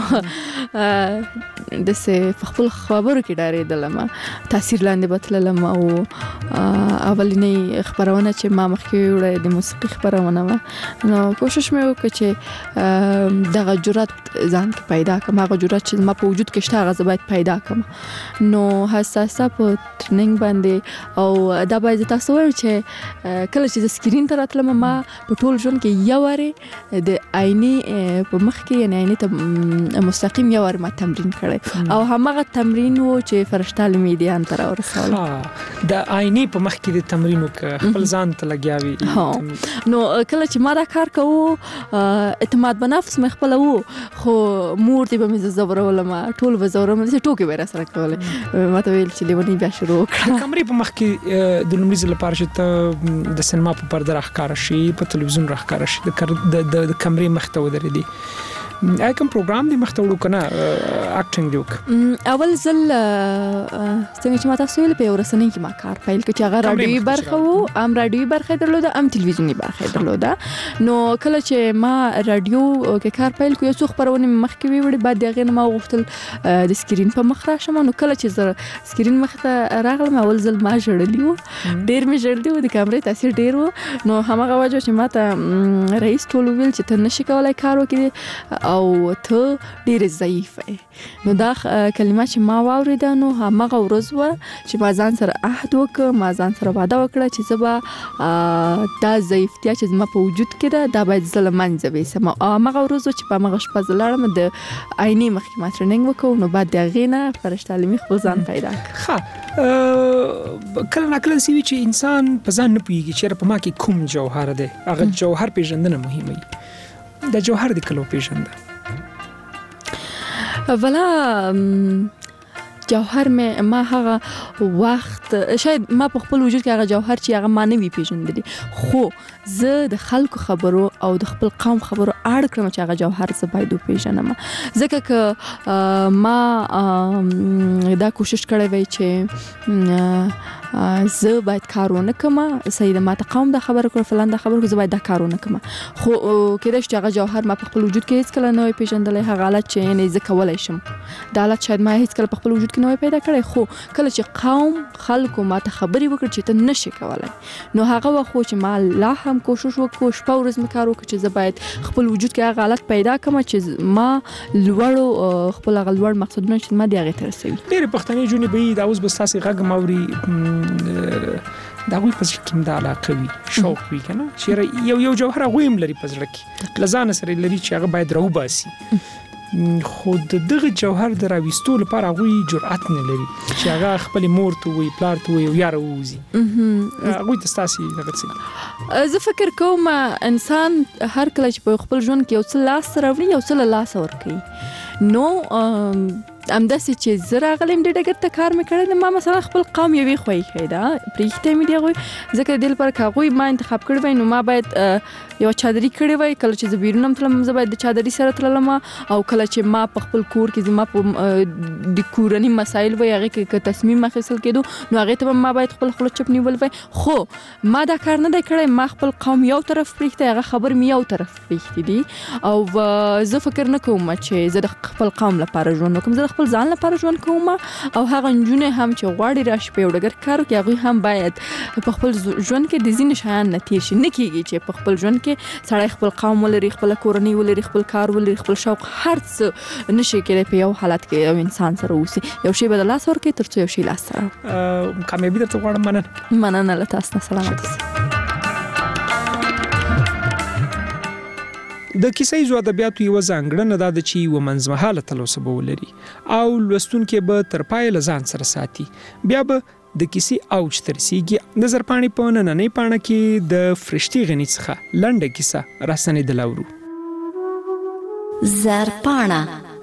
داسې په خپل خبرو کې ډارېدلم تاثیر لاندې بتللم او اولینۍ خبرونه چې ما مخکې وړه د موسیقي خبرونه وه نو کوشش مې وکړه چې دغه جرأت ځان کې پیدا کړم هغه جرأت چې ما په وجود کې شته هغه زه باید پیدا کړم نو حساسه په ټریننګ باندې او دا باید تاسو وایم چې کله چې د سکرین ته راتلم ما په ټول ژوند کې یو وارې د آینې په مخ کې یعنې آینې ته مستقیم یو وارې ما تمرین کړی او هماغه تمرین و چې فرشته میډیا ته راورسول د آینې په مخ کې د تمرین وکړه خپل ځان ته لګیا وي نو کله چې ما دا کار کوو اعتماد په نفس مې خپله و خو مور دې به مې زورولم ټول به زورم داسې ټوکې به یې راسره کولې ما ته ویل چې لیونۍ بیا شروع وکړه د کمرې په مخ کې د لومړي ځل لپاره چې ته د سینما په پرده راښکاره شي په تلویزیون راښکاره شي د کمرې مخ ته ودرېدې کوم پروګرام دی مخته وړو کنه اکټینګ دی وک اول ځل څنګه چې ما تاسو ویل په ورسنۍ کې ما کار پیل کړ چې هغه راډیوي برخه وو راډیوي برخه درلوده تلویزیونی برخه درلوده نو کله چې ما راډیو کې کار پیل کړ یو څو خبرونه مخکې ویوړې بعد دغه نه ما غوښتل د سکرین په مخ راشم نو کله چې زه سکرین مخ ته راغلم اول ځل ما ژړلی وو ډېر مې ژړلی وو د کیمرې تاثیر ډېر وو نو هماغه وجه چې ما ته رئیس ټول ویل چې ته نشې کولای کار وکړې او ته ډېر ضعیف یې. نو دا کلمه چې ما واورېده نو همغه ورځ وه چې ما ځان سره عهد وکړ، ما ځان سره واده وکړه چې زه به دا ضعیفتیا چې زما په وجود کې ده دا باید زه له منځه ویسم. همغه ورځ چې په همغه شپه زه لاړم د عیني مخکې ما ټریننګ وکړو، نو بعد د هغې نه فرشته عالمي خپل ځان پیدا کړ. کله ناکله سی وي چې انسان په ځان نه پوهېږي چې په ما کې کوم جوهر دی. هغه جوهر پیژندنه مهمه وي. دا جوهر د کلو پیژنده ولا جوهر ما هغه وخت شاید ما په خپل وجود کې هغه جوهر چې هغه ما نه وی پیژندلی، خو زه د خلکو خبرو او د خپل قوم خبرو اړ کړم چې هغه جوهر زه باید وپیژنم. ځکه که ما دا کوشش کړی وای چې زه باید کار ونه کړم، سید ما ته قوم دا خبره کړ فلان دا خبره زه باید دا کار ونه کړم، خو کېدای شي هغه جوهر ما په خپل وجود کې هیڅ کله نه وی پیژندلی. هغه حالت چې یعنې زه کولی شم دا حالت شاید ما هیڅ کله په خپل وجود کې نه وی پیدا کړی، خو کله چې قوم خلکو ما ته خبرې وکړ چې ته نشې کولی، نو هغه وخت چې ما لا هم کوشش وکړو شپه ورځ مې کار وکړ چې زه باید خپل وجود کې هغه حالت پیدا کړم چې ما لوړو خپل هغه لوړ مقصدونه چې ما دې هغې ته رسوي. ډېرې پښتنې جونې به یي دا اوس به ستاسې غږ اوري د هغوی په زړه کې هم دا علاقه وي، شوق وي که نه، چې یو جوهر هغوی هم لري په زړه کې، له ځانه سره لري چې هغه باید راوباسي، خو د دغه جوهر د راویستو لپاره هغوی جرأت نه لري چې هغه خپلې مور ته ووایي، پلار ته ووایي او یا راووځي. هغوی ته ستاسې دغه څه دي؟ زه فکر کوم انسان هر کله چې په خپل ژوند کې یو څه لاسته راوړي یو څه له لاسه ورکوي. نو همداسې چې زه راغلم دې ډګر ته کار مې کړی، ما مثلا خپل قوم یوې خوښې کړی ده پرېښتی مې دي هغوی، ځکه د دې لپاره که هغوی ما انتخاب کړی وای نو ما باید یوه چادري کړې وای. کله چې زه بیرون هم تلم زه باید د چادري سره تللم، او کله چې ما په خپل کور کې زما په د کورني مسایل وای هغې کې که تصمیم اخیستل کېدو نو هغې ته به ما باید خپل خوله چپ نیول وای، خو ما دا کار نه دی کړی. ما خپل قوم یو طرف پرېښتی، هغه خبرې مې یو طرف پرېښتي دي، او زه فکر نه کوم چې زه د خپل قوم لپاره ژوند وکړم، زه د خپل ځان لپاره ژوند کوم. او هغه نجونې هم چې غواړي راشي په یو ډګر کار وکړي هغوی هم باید په خپل ژوند کې د ځینې شیان نه تېر شي. نه کېږي چې په خپل ژوند کې سړی خپل قوم ولري، خپله کورنۍ ولري، خپل کار ولري، خپل شوق، هر څه نشي کېدی په یو حالت کې یو انسان سره اوسي. یو شی به د لاسه ورکړي تر څو یو شی لاسته راوړي. کامیابي درته غواړم. مننه له تاسو نه. سلامت اوسئ. د کیسه ییزو ادبیاتو یوه ځانګړنه دا ده چې یوه منځمهاله تلوسه به ولري او لوستونکی به تر پایه له ځان سره ساتي. بیا به د کیسې اوج ته رسیږي. د زرپاڼې په نننۍ پاڼه کې د فرشتې غني څخه لنډه کیسه راستنېدله اورو. زرپاڼه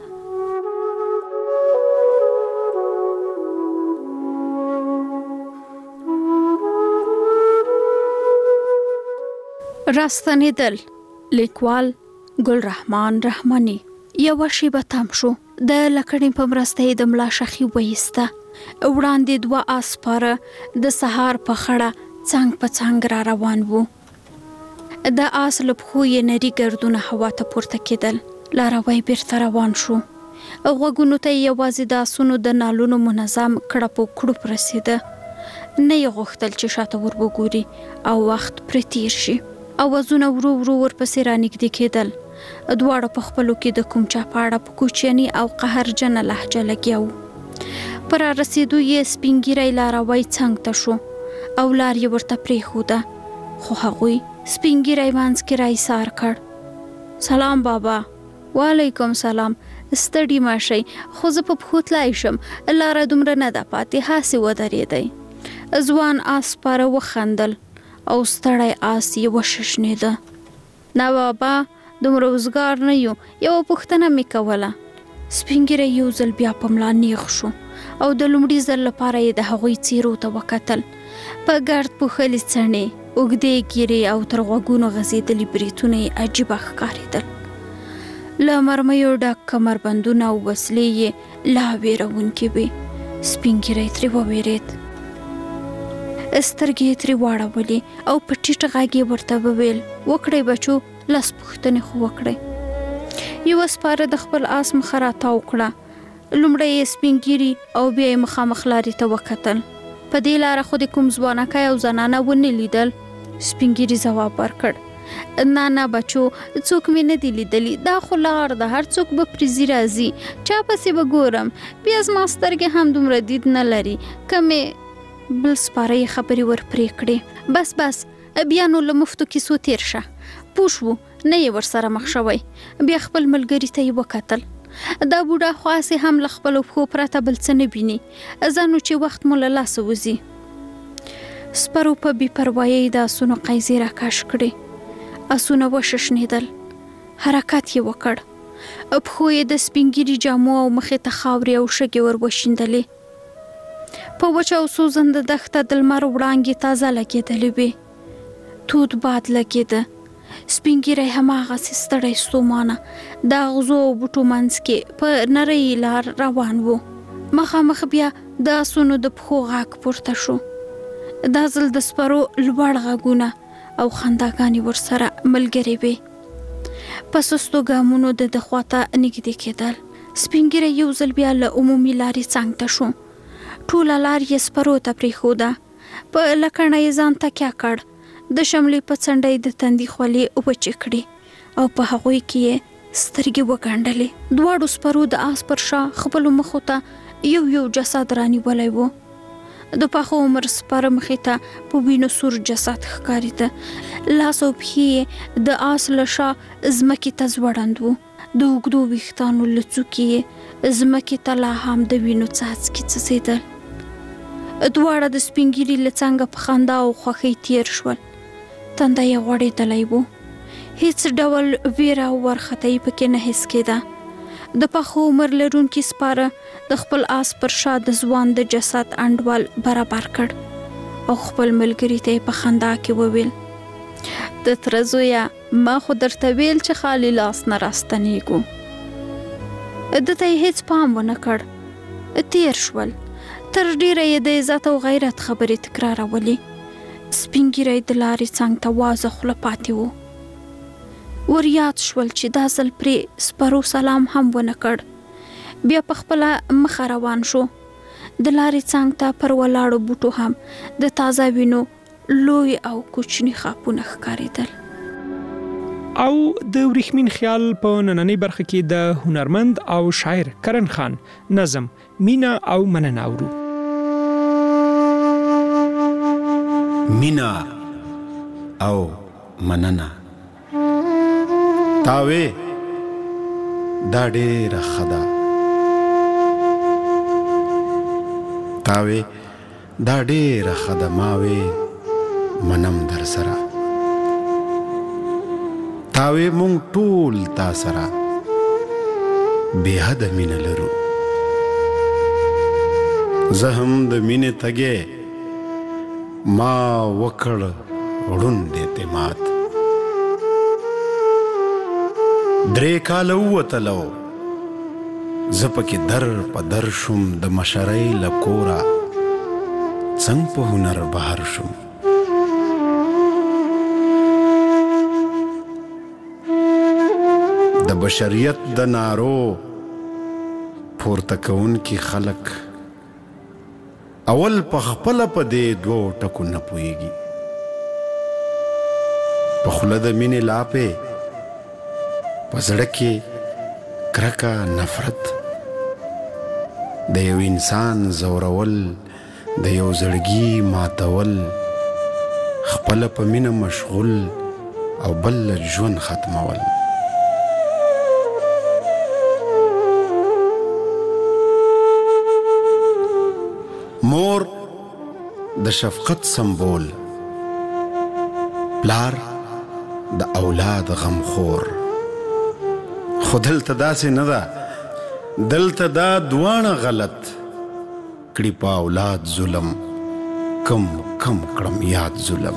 راستنېدل. لیکوال ګل رحمان رحماني. یوه شیبه تم شو. د لکړې په مرسته یې د ملا شخي وایسته. وړاندې دوه آس سپاره د سهار په خړه څنګ په څنګ را روان وو. د آس له پښو یې نري ګردونه هوا ته پورته کېدل. لاروی بیرته روان شو. غوږونو ته یې یوازې د آسونو د نالونو منظم کړپ و کړوپ رسېده. نه یې غوښتل چې شاته ور وګوري او وخت پرې تیر شي. اوازونه ورو ورو ورپسې رانږدې کېدل. دواړه په خپلو کې د کوم چا په اړه په کوچني او قهرجنه لهجه لګیا وو. په رارسېدو یې سپین ږیری لاروی څنګ ته شو او لار یې ورته پرېښوده، خو هغوی سپین ږیری منځ کې رایسار کړ. سلام بابا. وعلیکم سلام. ستړي مه شئ، خو زه په پښو تلای شم، لاره دومره نه ده پاتې، هسې ودرېدی. ځوان آس سپاره وخندل او ستړی آس یې وششنېده. نه بابا، دومره وزګار نه یو، یوه پوښتنه مې کوله. سپین ږیری یو ځل بیا په ملا نیغ شو او د لومړي ځل لپاره یې د هغوی څېرو ته وکتل. په ګرد پوښلې څڼې، اوږدې ږیرې او تر غوږونو غځېدلي بریتونه یې عجیبه ښکارېدل. له مرمیو ډک کمربندونه او وسلې یې لا ویرونکې وې. سپین ږیری ترې وویرېد. سترګې یې ترې واړولې او په ټیټ غږ یې ورته وویل، وکړئ بچو، لس پوښتنې خو وکړئ. یوه سپاره د خپل آس مخه راتاو کړه. لومړی یې سپین ږیري او بیا یې مخامخ لارې ته وکتل. په دې لاره خو د کوم ځوانکی او زنانه ونه لیدل. سپین ږیري ځواب ورکړ، نه بچو څوک مې نه دی لیدلی، دا خو لار ده، هر څوک به پرې راځي، چا پسې به ګورم، بیا زما سترګې هم دومره دید نه لري که مې بل سپاره یې خبرې ور پرې کړې. بس بیا نو له مفتو کیسو تیر شه، پوه شو نه یې ورسره مخ شوی. بیا خپل ملګري ته یې وکتل، دا بوډا خو هسې هم له خپلو پښو پرته بل څه نه ویني، ځه نو چې وخت مو له لاسه وځي. سپرو په بې پروایۍ د آسونو قیزې راکش کړې، آسونه وششنېدل، حرکت یې وکړ، پښو یې د سپین ږیري جامو او مخې ته خاورې او شګې ور وشیندلې. په وچه او سوځنده دښته د لمر وړانګې تازه لګېدلې وې، تود باد لګېده، سپین ږیری هماغسې ستړی ستومانه د اغزو او بوټو منځ کې په نرۍ لار روان و. مخامخ بیا د آسونو د پښو غږ پورته شو، دا ځل د سپرو لوړ غږونه او خنداګانې ورسره ملګرې وې. په سستو ګامونو د خواته نږدې کېدل. سپین ږیری یو ځل بیا له عمومي لارې څنګ ته شو، ټوله لار یې سپرو ته پرېښوده، په لکڼه یې ځان تکیه کړ، د شملې په څنډه یې د تندي خولې وچې کړې او په هغوی کې یې سترګې وګنډلې. دواړو سپرو د آس پر شا خپلو مخو ته یو جسد رانیولی و. د پاخه عمر سپاره مخې ته په وینو سور جسد ښکارېده، لاس او پښې د آس له شا ځمکې ته ځوړند و، د اوږدو ویښتانو له څوکې یې ځمکې ته لا هم د وینو څاڅکي څڅېدل. دواړه د سپین ږیري له څنګه په خندا او خوښۍ تیر شول، تنده یې غوړېدلی و، هیڅ ډول ویره او وارخطایي پکې نه حس کېده. د پخو عمر لرونکي سپاره د خپل آس پر شا د ځوان د جسد انډول برابر کړ او خپل ملګري ته یې په خندا کې وویل، د تره زویه ما خو درته ویل چې خالي لاس نه راستنېږو. ده ته یې هیڅ پام ونه کړ، تیر شول، تر ډیره یې د عزت او غیرت خبرې تکرارولې. سپین ږیری د لارې څنګ ته وازه خوله پاتې و. ور یاد شول چې دا ځل پرې سپرو سلام هم ونه کړ. بیا په خپله مخه روان شو. د لارې څنګ ته پر ولاړو بوټو هم د تازه وینو لوی او کوچني خاپونه ښکارېدل. او د ورېښمین خیال په نننۍ برخه کې د هنرمند او شاعر کرن خان نظم مینا او مننه اورو. مینا او مننه تاوی دا ډېره ښه ده، تاوی دا ډېره ښه ده، ماوی منم در سره، تاوی مونږ ټول تا سره بې حده مینه لرو. زه هم د مینې تږی ما وکړ ړوند اعتماد. درې کاله ووتلو زه پکې در په در شوم، د مشرۍ له کوره څنګ په هنر بهر شوم. د بشریت د نارو پورته کوونکي خلک اول په خپله په دې دوو ټکو نه پوهېږي. په خوله د مینې لاپې، په زړه کې کرکه، نفرت، د یو انسان زورول، د یو زړګي ماتول، خپله په مینه مشغول او بل ژوند ختمول. مور د شفقت سمبول، پلار د اولاد غمخور. خو دلته داسې نه ده، دلته دا دواړه غلط کړي په اولاد ظلم، کم کړم یاد ظلم.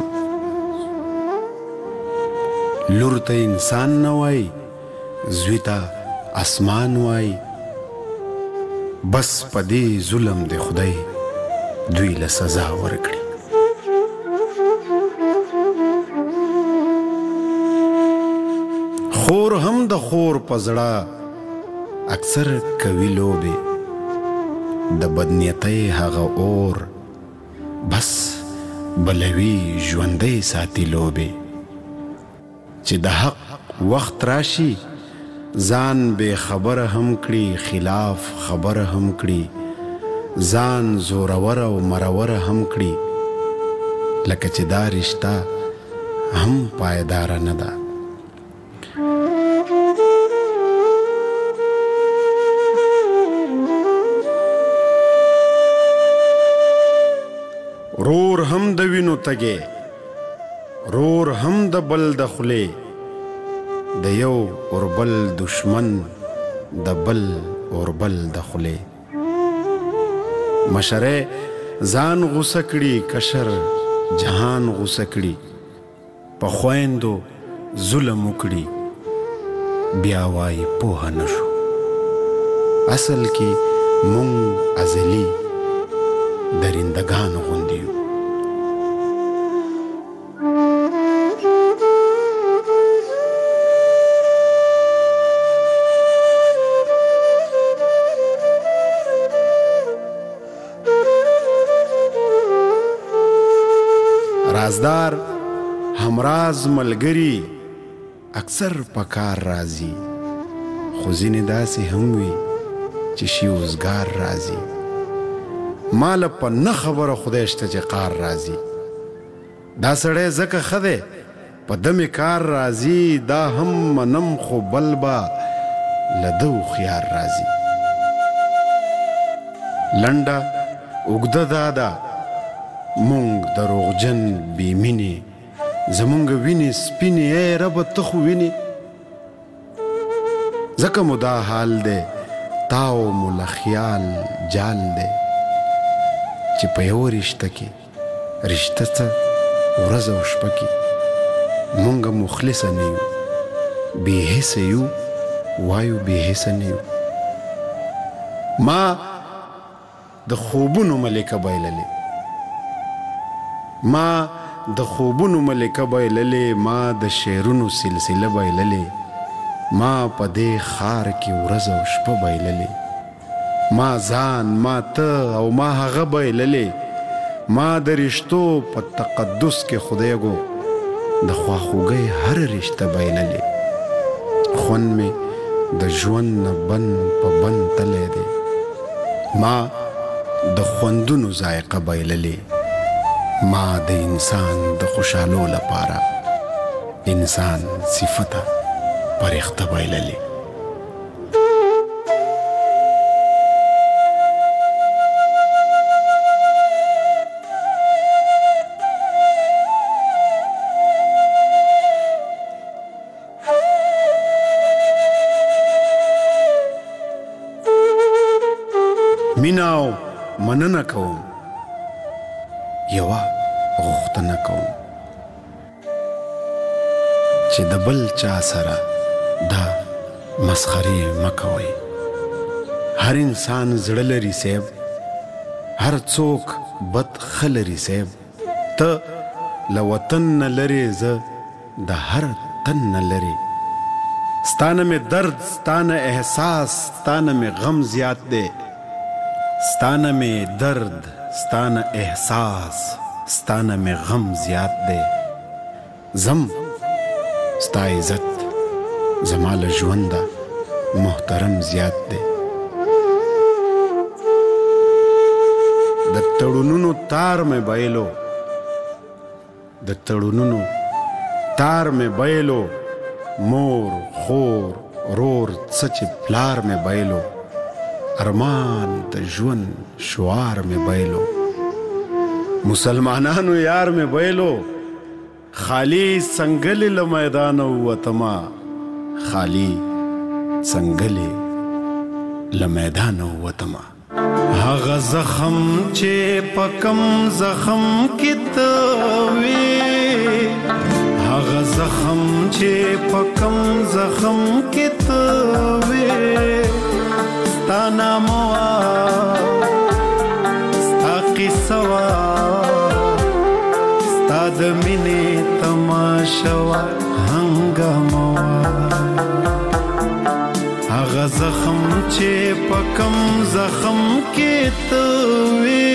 لور ته انسان نه وای، زوی ته اسمان وای، بس په دې ظلم دی خدای دوی له سزا ورکړي. خور هم د خور په زړه اکثر کوي لوبې، د بدنیتۍ هغه اور بس بلوي ژوندۍ ساتي لوبې. چې د حق وخت راشي ځان بے خبره هم کړي خلاف خبره هم کړي ځان زورور او مرور هم کړي لکه چې دا رشتہ هم پایدار نه ده رور هم د وینو تګې رور هم د بل د خولې د یو اوربل دشمن د بل اوربل د خولې مشره ځان غوسه کړي کشر جهان غوسه کړي په خویندو ظلم وکړي بیا وایي پوهه نشو اصل کې مونږ ازلی درندگان غوندیو رازدار همراز ملګری اکثر پکار راځي خو ځینې داسې هم وي چې شي اوزګار راځي مال په نه خبره خدای شته چې قار راځي دا سړی ځکه ښه دی په دمې کار راځي دا هم منم خو بل به له ده هوښیار راځي لنډه اوږده دا ده مونږ دروغجن بې مینې زمونږ وینې سپینې ای ربه ته خو وینې ځکه مو دا حال دی تاو مو له خیال جال دی چې په یو رشته کې رشته څه ورځ او شپه کې مونږ مخلصه نه یو بې حسه یو وایو بې حسه نه یو ما د خوبونو ملکه بایللې ما د خوبونو ملکه بایللې ما د شعرونو سلسله بایللې ما په دې ښار کې ورځ او شپه بایللې ما ځان ما ته او ما هغه بایللې ما د رشتو په تقدس کې خدایګو د خواخوږۍ هر رشته بایللې خوند مې د ژوند نه بند په بند تللی دی ما د خوندونو ذایقه بایللې ما د انسان د خوشحالو لپاره انسان صفته پرښته بایللې میناو مننه کوم یوه غوښتنه کوم چې د بل چا سره دا مسخرې مه کوئ هر انسان زړه لري صیب هر څوک بد ښه لري صیب ته له وطن نه لرې زه د هر تن نه لرې ستانه مې درد ستانه احساس ستانه مې غم زیات دی ستانه مې درد ستانه احساس ستانه مې غم زیات دی زم ستا عزت زما له ژونده محترم زیات دی د تړونونو تار مې بایلو د تړونونو تار مې بایلو مور خور رور څه چې پلار مې بایلو ارمان د ژوند شعار مې بایلو مسلمانانو یار مې بایلو خالی سنگل له میدان ووتما خالی سنگل له میدان ووتما هغه زخم چې پکم زخم کې ته وې هغه زخم چې پکم زخم کې ته وې ستا نام وا ستا قصه وا ستا د مینې تماشه وا هنګامه وا هغه زخم چې پکم زخم کې ته وې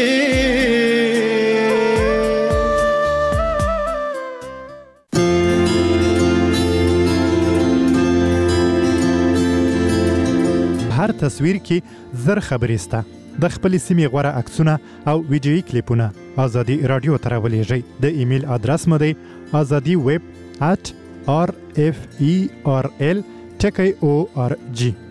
هر تصویر کې زر خبرې سته. د خپلې سیمې غوره عکسونه او ویډیویي کلیپونه ازادي راډیو ته راولېږئ. د ایمیل ادرس مو دی azadiweb@rferl.org.